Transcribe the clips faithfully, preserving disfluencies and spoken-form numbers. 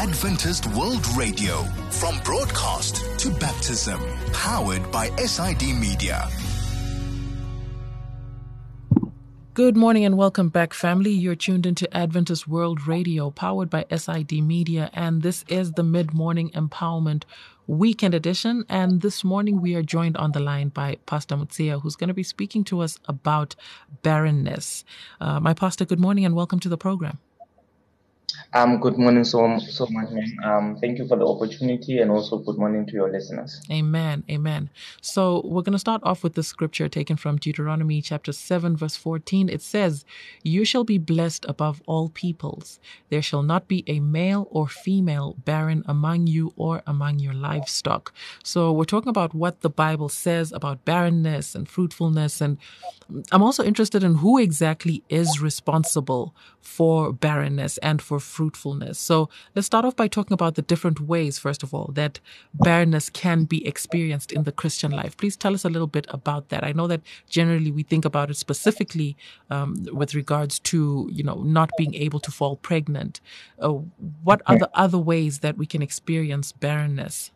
Adventist World Radio, from broadcast to baptism, powered by S I D Media. Good morning and welcome back, family. You're tuned into Adventist World Radio, powered by S I D Media, and this is the Mid-Morning Empowerment Weekend Edition. And this morning we are joined on the line by Pastor Mutsia, who's going to be speaking to us about barrenness. Uh, my pastor, good morning and welcome to the program. Um, good morning so, so much, ma'am. Um, thank you for the opportunity, and also good morning to your listeners. Amen, amen. So we're going to start off with the scripture taken from Deuteronomy chapter seven, verse fourteen. It says, "You shall be blessed above all peoples. There shall not be a male or female barren among you or among your livestock." So we're talking about what the Bible says about barrenness and fruitfulness, and I'm also interested in who exactly is responsible for barrenness and for fruitfulness. So let's start off by talking about the different ways, first of all, that barrenness can be experienced in the Christian life. Please tell us a little bit about that. I know that generally we think about it specifically um, with regards to, you know, not being able to fall pregnant. Uh, what are the other ways that we can experience barrenness?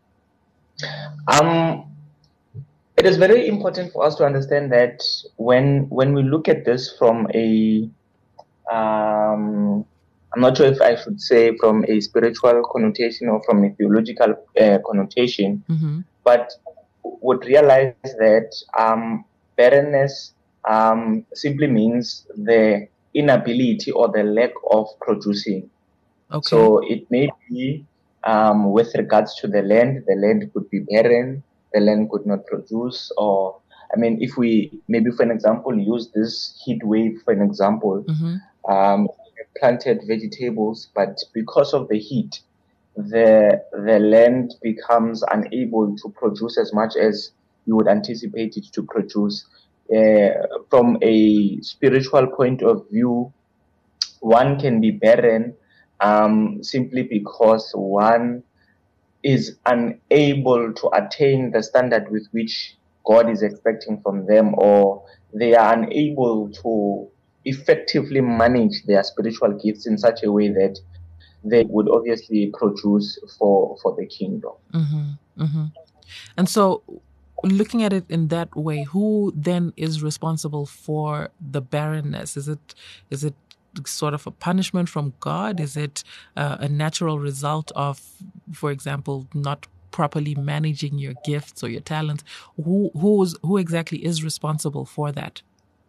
Um, it is very important for us to understand that when when we look at this from a um, I'm not sure if I should say from a spiritual connotation or from a theological uh, connotation, mm-hmm. but would realize that um, barrenness um, simply means the inability or the lack of producing. Okay. So it may be um, with regards to the land, the land could be barren, the land could not produce, or I mean, if we maybe for an example use this heat wave for an example, mm-hmm. um, planted vegetables, but because of the heat, the the land becomes unable to produce as much as you would anticipate it to produce. Uh, from a spiritual point of view, one can be barren um, simply because one is unable to attain the standard with which God is expecting from them, or they are unable to effectively manage their spiritual gifts in such a way that they would obviously produce for, for the kingdom. Mm-hmm, mm-hmm. And so, looking at it in that way, who then is responsible for the barrenness? Is it is it sort of a punishment from God? Is it uh, a natural result of, for example, not properly managing your gifts or your talents? Who who's who exactly is responsible for that?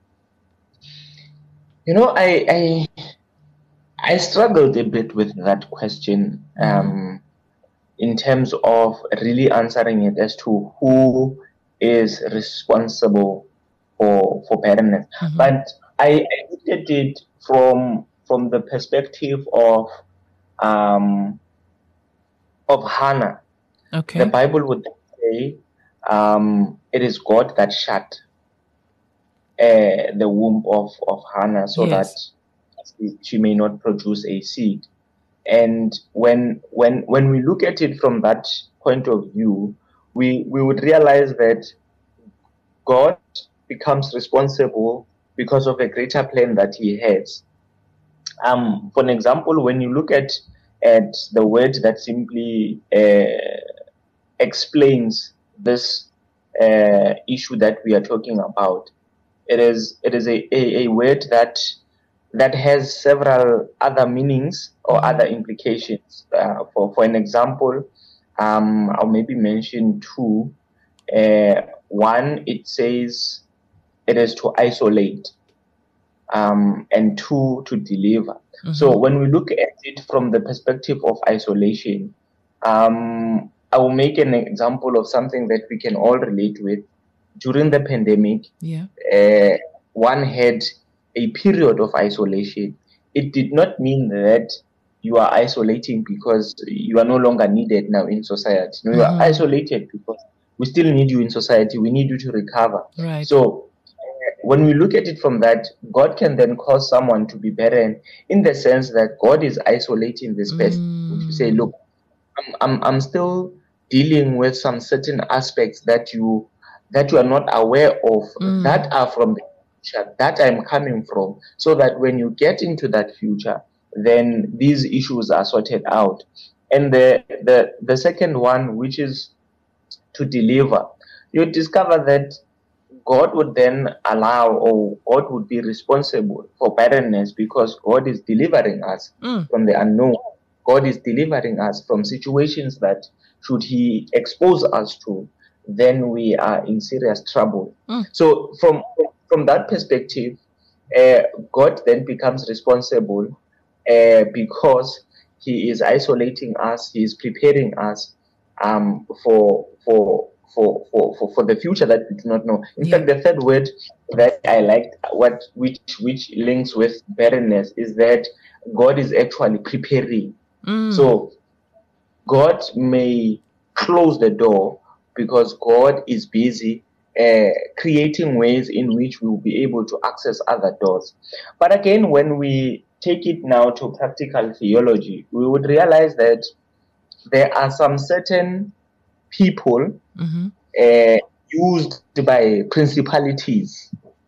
You know, I I, I struggled a bit with that question um, mm-hmm. in terms of really answering it as to who is responsible for for barrenness. Mm-hmm. But I, I looked at it from from the perspective of um, of Hannah. Okay. The Bible would say um, it is God that shut Uh, the womb of, of Hannah so yes. that she may not produce a seed. And when when when we look at it from that point of view, we, we would realize that God becomes responsible because of a greater plan that he has. Um, for an example, when you look at, at the word that simply uh, explains this uh, issue that we are talking about, It is it is a, a, a word that that has several other meanings or mm-hmm. other implications. Uh, for for an example, um, I'll maybe mention two. Uh, one, it says it is to isolate, um, and two, to deliver. Mm-hmm. So when we look at it from the perspective of isolation, um, I will make an example of something that we can all relate with. During the pandemic, yeah. uh, one had a period of isolation. It did not mean that you are isolating because you are no longer needed now in society. No, you mm-hmm. are isolated because we still need you in society. We need you to recover. Right. So uh, when we look at it from that, God can then cause someone to be barren in the sense that God is isolating this person mm. to say, look, I'm, I'm, I'm still dealing with some certain aspects that you that you are not aware of, mm. that are from the future, that I'm coming from, so that when you get into that future, then these issues are sorted out. And the the, the second one, which is to deliver, you discover that God would then allow, or God would be responsible for barrenness, because God is delivering us Mm. from the unknown. God is delivering us from situations that, should He expose us to, then we are in serious trouble. Mm. So from from that perspective, uh, God then becomes responsible uh, because He is isolating us, He is preparing us um, for for for, for, for, for the future that we do not know. In Yeah. fact, the third word that I liked, what which which links with barrenness, is that God is actually preparing. Mm. So God may close the door because God is busy uh, creating ways in which we will be able to access other doors. But again, when we take it now to practical theology, we would realize that there are some certain people Mm-hmm. uh, used by principalities.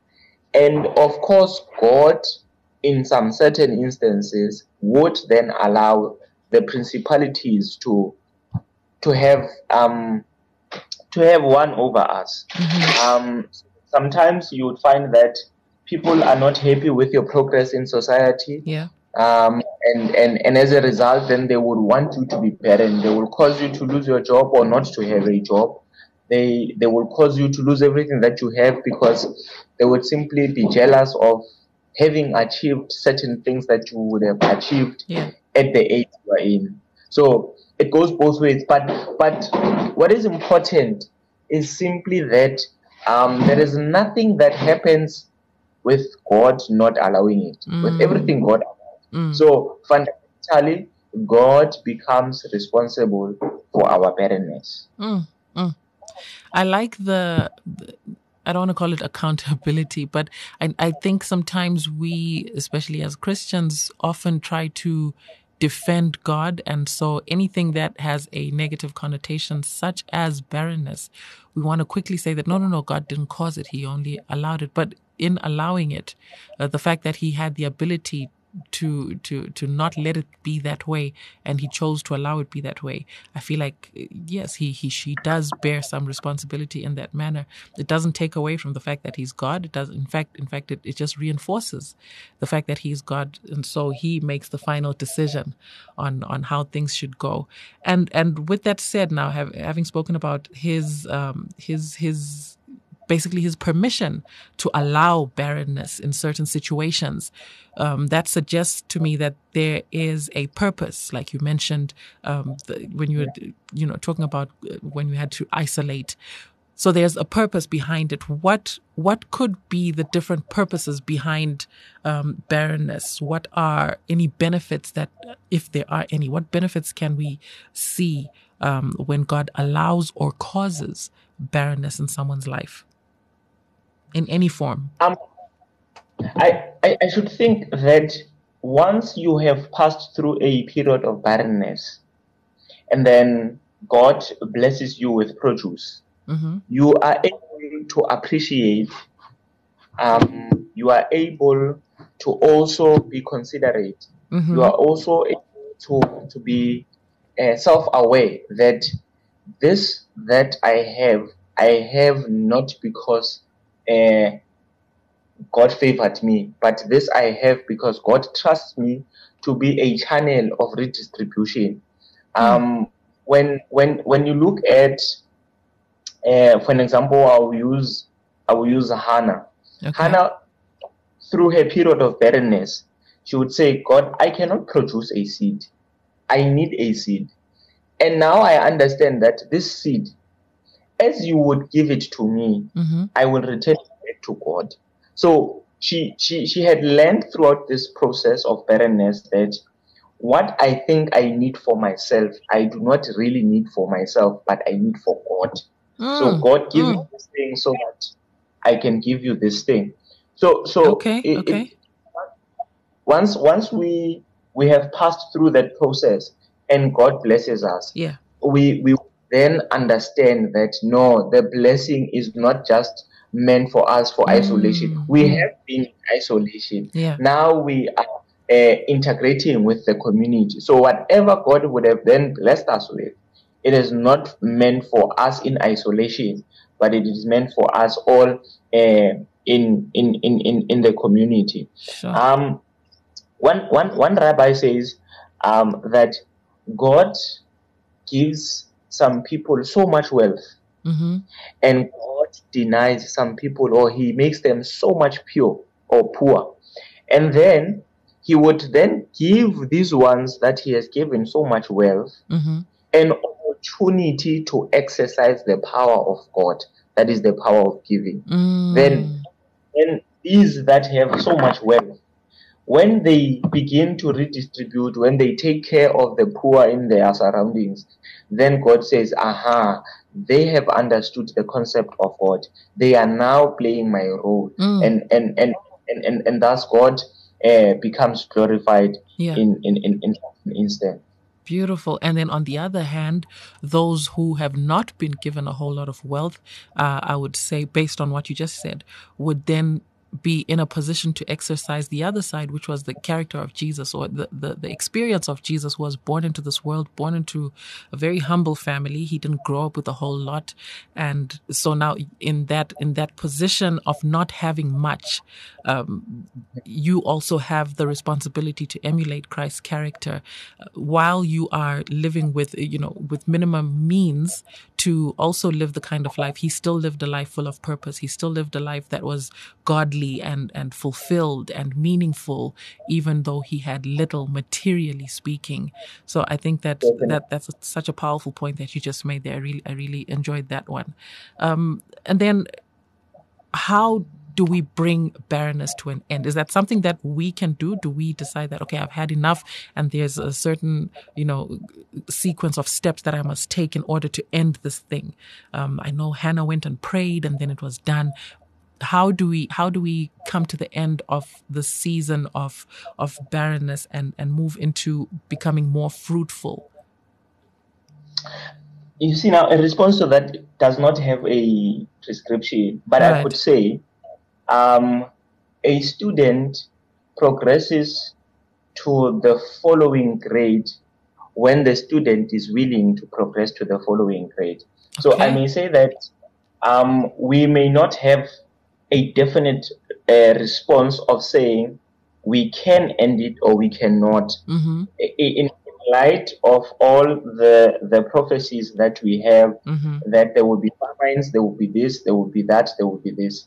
And of course, God, in some certain instances, would then allow the principalities to to have um, to have one over us. Mm-hmm. Um, sometimes you would find that people are not happy with your progress in society. Yeah. Um, and, and, and as a result, then they would want you to be barren. They will cause you to lose your job or not to have a job. They they will cause you to lose everything that you have, because they would simply be jealous of having achieved certain things that you would have achieved Yeah. at the age you are in. So it goes both ways. But but what is important is simply that um, there is nothing that happens with God not allowing it. Mm. With everything God allows. Mm. So fundamentally, God becomes responsible for our barrenness. Mm. Mm. I like the, the I don't want to call it accountability, but I, I think sometimes we, especially as Christians, often try to defend God. And so anything that has a negative connotation, such as barrenness, we want to quickly say that, no, no, no, God didn't cause it. He only allowed it. But in allowing it, uh, the fact that He had the ability to to to not let it be that way, and He chose to allow it be that way, I feel like, yes, he he she does bear some responsibility in that manner. It doesn't take away from the fact that He's God. It does, in fact, in fact, it, it just reinforces the fact that He's God, and so He makes the final decision on on how things should go. And and with that said, now have, having spoken about His um his his basically His permission to allow barrenness in certain situations, um, that suggests to me that there is a purpose, like you mentioned, um, the, when you were, you know, talking about uh, when you had to isolate. So there's a purpose behind it. What what could be the different purposes behind um, barrenness? What are any benefits that, if there are any, what benefits can we see um, when God allows or causes barrenness in someone's life? In any form? Um, I, I, I should think that once you have passed through a period of barrenness, and then God blesses you with produce, Mm-hmm. you are able to appreciate, um, you are able to also be considerate. Mm-hmm. You are also able to, to be uh, self-aware that this that I have, I have not because Uh, God favored me, but this I have because God trusts me to be a channel of redistribution. Um, mm. When when when you look at, uh, for an example, I will use I will use Hannah. Okay. Hannah, through her period of barrenness, she would say, "God, I cannot produce a seed. I need a seed." And now I understand that this seed, as you would give it to me, mm-hmm. I will return it to God. So she she she had learned throughout this process of barrenness that what I think I need for myself, I do not really need for myself, but I need for God. Mm. So God give mm. me this thing so that I can give you this thing. So so okay, it, okay. It, once once we we have passed through that process and God blesses us, yeah, we we then understand that no, the blessing is not just meant for us for mm. isolation. We mm. have been in isolation. Yeah. Now we are uh, integrating with the community. So whatever God would have then blessed us with, it is not meant for us in isolation, but it is meant for us all uh, in, in, in, in, in the community. Sure. Um, one, one, one rabbi says um, that God gives some people so much wealth, Mm-hmm. and God denies some people, or he makes them so much pure or poor. And then he would then give these ones that he has given so much wealth Mm-hmm. an opportunity to exercise the power of God. That is the power of giving. Mm. Then, then these that have so much wealth, when they begin to redistribute, when they take care of the poor in their surroundings, then God says, aha, they have understood the concept of God. They are now playing my role. Mm. And, and, and, and, and, and thus God uh, becomes glorified Yeah. in, in, in, in an instant. Beautiful. And then on the other hand, those who have not been given a whole lot of wealth, uh, I would say, based on what you just said, would then be in a position to exercise the other side, which was the character of Jesus, or the, the, the experience of Jesus, who was born into this world, born into a very humble family. He didn't grow up with a whole lot. And so now in that, in that position of not having much, um, you also have the responsibility to emulate Christ's character uh, while you are living with, you know, with minimum means, to also live the kind of life. He still lived a life full of purpose. He still lived a life that was godly and, and fulfilled and meaningful, even though he had little materially speaking. So I think that, that that's a, such a powerful point that you just made there. I really, I really enjoyed that one. Um, and then how do we bring barrenness to an end? Is that something that we can do? Do we decide that, okay, I've had enough and there's a certain, you know, sequence of steps that I must take in order to end this thing? Um, I know Hannah went and prayed and then it was done. How do we, how do we come to the end of the season of, of barrenness and, and move into becoming more fruitful? You see, now a response to that does not have a prescription, but right. I could say, Um, a student progresses to the following grade when the student is willing to progress to the following grade. So okay. I may say that um, we may not have a definite uh, response of saying we can end it or we cannot. Mm-hmm. In light of all the the prophecies that we have, mm-hmm. that there will be famines, there will be this, there will be that, there will be this.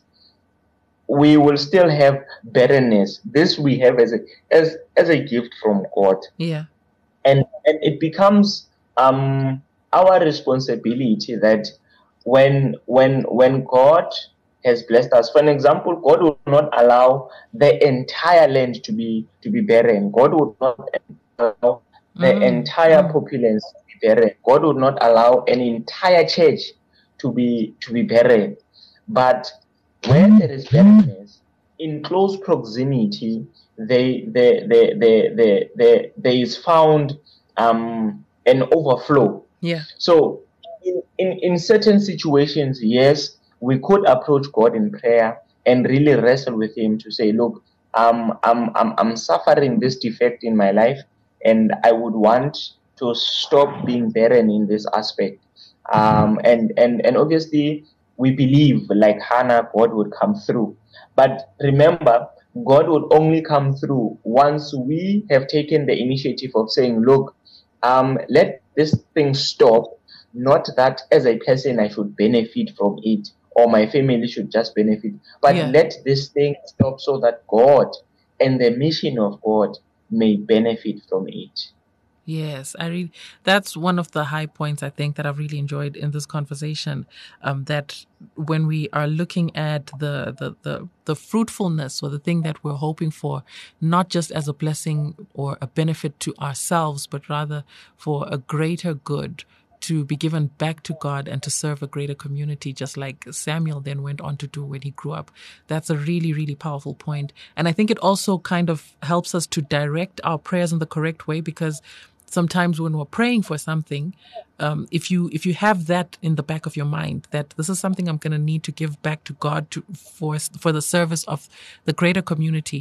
We will still have barrenness. This we have as a as as a gift from God. Yeah. And and it becomes um our responsibility that when when when God has blessed us, for an example, God will not allow the entire land to be to be barren. God would not allow the mm. entire mm. populace to be barren. God would not allow an entire church to be to be barren. But when there is barrenness, in close proximity, they, they, they, they, they, they, there is found um, an overflow. Yeah. So, in, in, in certain situations, yes, we could approach God in prayer and really wrestle with Him to say, look, um, I'm, I'm, I'm suffering this defect in my life, and I would want to stop being barren in this aspect. Um, and, and, and obviously, we believe, like Hannah, God would come through. But remember, God would only come through once we have taken the initiative of saying, look, um, let this thing stop. Not that as a person I should benefit from it or my family should just benefit, but yeah. let this thing stop so that God and the mission of God may benefit from it. Yes, I really, that's one of the high points I think that I've really enjoyed in this conversation. Um, that when we are looking at the, the, the, the fruitfulness or the thing that we're hoping for, not just as a blessing or a benefit to ourselves, but rather for a greater good, to be given back to God and to serve a greater community, just like Samuel then went on to do when he grew up. That's a really, really powerful point. And I think it also kind of helps us to direct our prayers in the correct way, because sometimes when we're praying for something, um, if you if you have that in the back of your mind, that this is something I'm going to need to give back to God to for for the service of the greater community,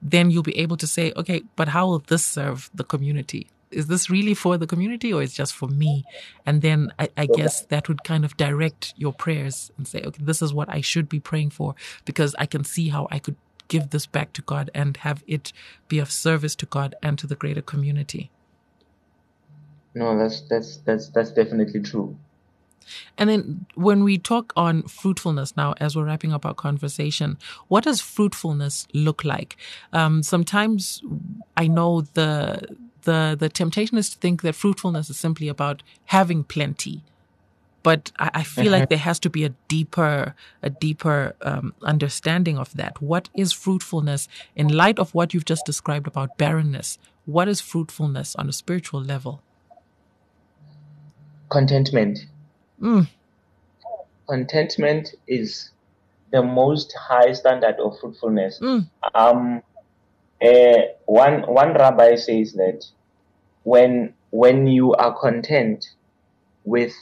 then you'll be able to say, okay, but how will this serve the community? Is this really for the community or is it just for me? And then I, I guess that would kind of direct your prayers and say, okay, this is what I should be praying for, because I can see how I could give this back to God and have it be of service to God and to the greater community. No, that's that's that's that's definitely true. And then when we talk on fruitfulness now, as we're wrapping up our conversation, what does fruitfulness look like? Um, sometimes I know the the the temptation is to think that fruitfulness is simply about having plenty. But I, I feel like there has to be a deeper, a deeper um, understanding of that. What is fruitfulness in light of what you've just described about barrenness? What is fruitfulness on a spiritual level? Contentment. Mm. Contentment is the most high standard of fruitfulness. Mm. Um, uh, one one rabbi says that when when you are content with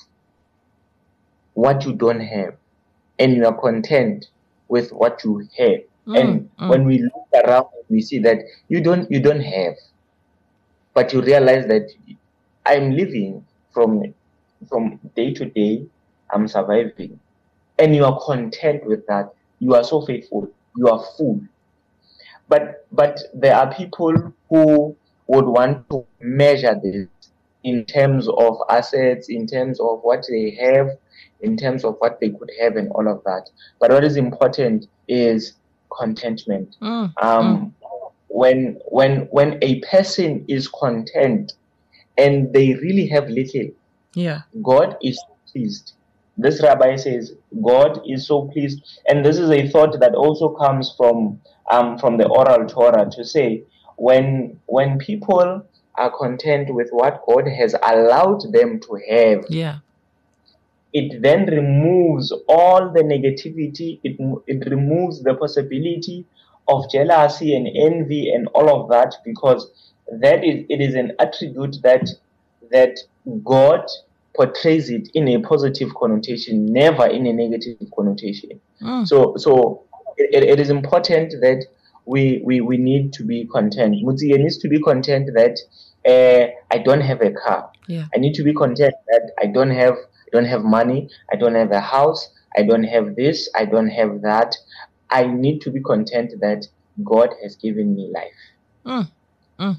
what you don't have, and you are content with what you have, Mm, and mm. when we look around, we see that you don't you don't have, but you realize that I'm living from from day to day, I'm surviving, and you are content with that. You are so faithful. You are full. But but there are people who would want to measure this in terms of assets, in terms of what they have, in terms of what they could have, and all of that. But what is important is contentment. Mm, Um, when when when a person is content and they really have little, Yeah. God is pleased. This rabbi says God is so pleased, and this is a thought that also comes from um from the oral Torah, to say when when people are content with what God has allowed them to have, Yeah. it then removes all the negativity. It it removes the possibility of jealousy and envy and all of that, because that is it is an attribute that that God portrays it in a positive connotation, never in a negative connotation. Mm. So so it, it is important that we, we we need to be content. Mutsiye needs to be content that uh, I don't have a car. Yeah. I need to be content that I don't have I don't have money. I don't have a house. I don't have this. I don't have that. I need to be content that God has given me life. Mm. Mm.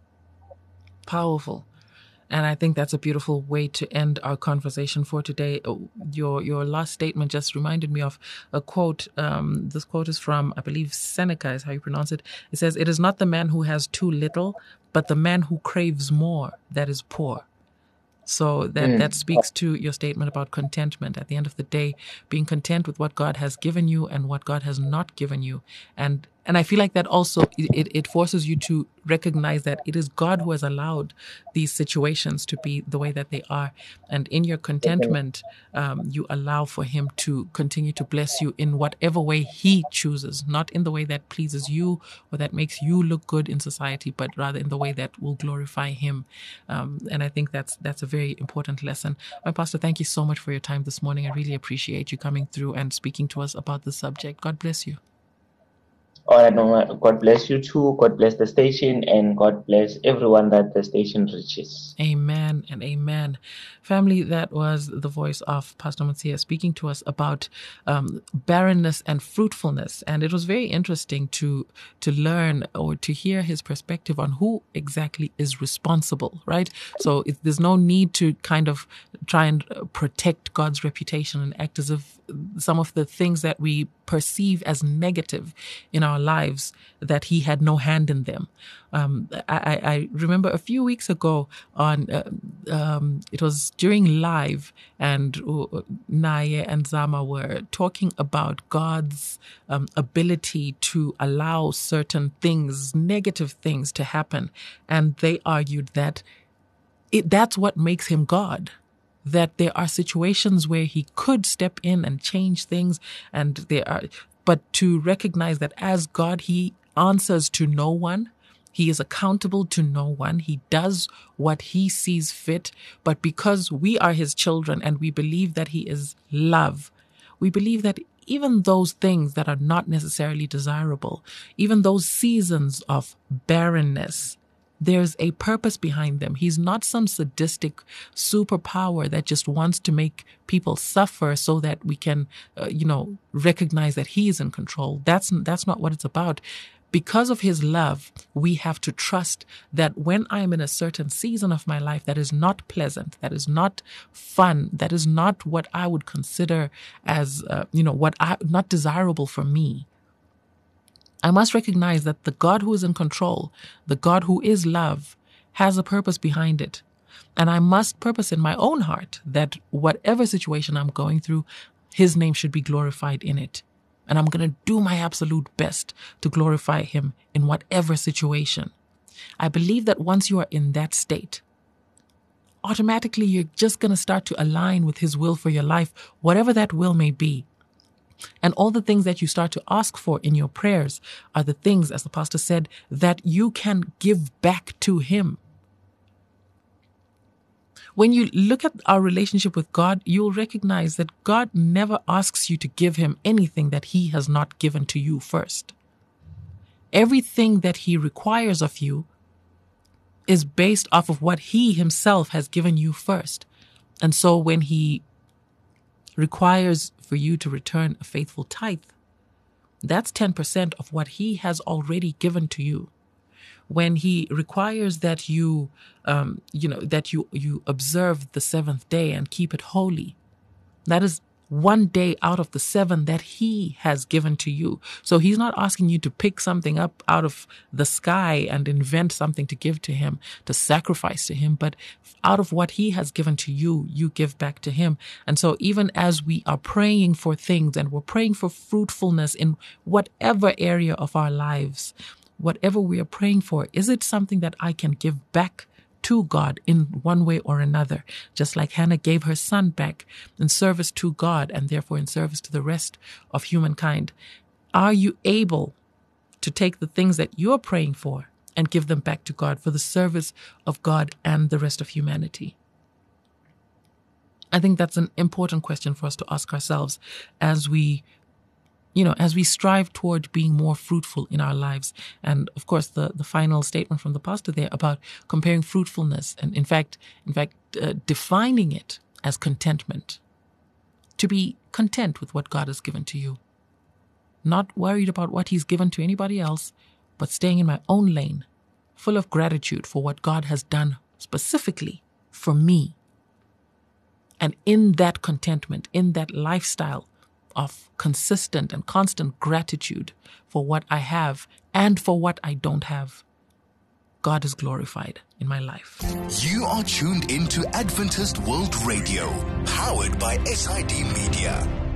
Powerful. And I think that's a beautiful way to end our conversation for today. Your your last statement just reminded me of a quote. Um, this quote is from, I believe, Seneca is how you pronounce it. It says, "It is not the man who has too little, but the man who craves more that is poor." So that, Mm. that speaks to your statement about contentment. At the end of the day, being content with what God has given you and what God has not given you. And and I feel like that also, it, it forces you to recognize that it is God who has allowed these situations to be the way that they are. And in your contentment, um, you allow for him to continue to bless you in whatever way he chooses, not in the way that pleases you or that makes you look good in society, but rather in the way that will glorify him. Um, and I think that's that's a very important lesson. My pastor, thank you so much for your time this morning. I really appreciate you coming through and speaking to us about this subject. God bless you. All right, no, God bless you too. God bless the station, and God bless everyone that the station reaches. Amen and amen. Family, that was the voice of Pastor Mutsiye speaking to us about um, barrenness and fruitfulness. And it was very interesting to to learn or to hear his perspective on who exactly is responsible, right? So it, there's no need to kind of try and protect God's reputation and act as if some of the things that we perceive as negative in our lives, that he had no hand in them. Um, I, I remember a few weeks ago on, uh, um, it was during live, and uh, Naye and Zama were talking about God's um, ability to allow certain things, negative things to happen. And they argued that it, that's what makes him God. That there are situations where he could step in and change things, and there are, but to recognize that as God, he answers to no one. He is accountable to no one. He does what he sees fit. But because we are his children and we believe that he is love, we believe that even those things that are not necessarily desirable, even those seasons of barrenness, there's a purpose behind them. He's not some sadistic superpower that just wants to make people suffer so that we can, uh, you know, recognize that he is in control. That's, that's not what it's about. Because of his love, we have to trust that when I'm in a certain season of my life that is not pleasant, that is not fun, that is not what I would consider as, uh, you know, what I, not desirable for me, I must recognize that the God who is in control, the God who is love, has a purpose behind it. And I must purpose in my own heart that whatever situation I'm going through, his name should be glorified in it. And I'm going to do my absolute best to glorify him in whatever situation. I believe that once you are in that state, automatically you're just going to start to align with his will for your life, whatever that will may be. And all the things that you start to ask for in your prayers are the things, as the pastor said, that you can give back to him. When you look at our relationship with God, you'll recognize that God never asks you to give him anything that he has not given to you first. Everything that he requires of you is based off of what he himself has given you first. And so when he requires for you to return a faithful tithe, that's ten percent of what he has already given to you. When he requires that you, um, you know, that you, you observe the seventh day and keep it holy, that is one day out of the seven that he has given to you. So he's not asking you to pick something up out of the sky and invent something to give to him, to sacrifice to him, but out of what he has given to you, you give back to him. And so even as we are praying for things and we're praying for fruitfulness in whatever area of our lives, whatever we are praying for, is it something that I can give back to God in one way or another? Just like Hannah gave her son back in service to God and therefore in service to the rest of humankind. Are you able to take the things that you're praying for and give them back to God for the service of God and the rest of humanity? I think that's an important question for us to ask ourselves as we You know, as we strive toward being more fruitful in our lives. And of course, the, the final statement from the pastor there about comparing fruitfulness and in fact, in fact, uh, defining it as contentment. To be content with what God has given to you. Not worried about what he's given to anybody else, but staying in my own lane, full of gratitude for what God has done specifically for me. And in that contentment, in that lifestyle of consistent and constant gratitude for what I have and for what I don't have, God is glorified in my life. You are tuned into Adventist World Radio, powered by S I D Media.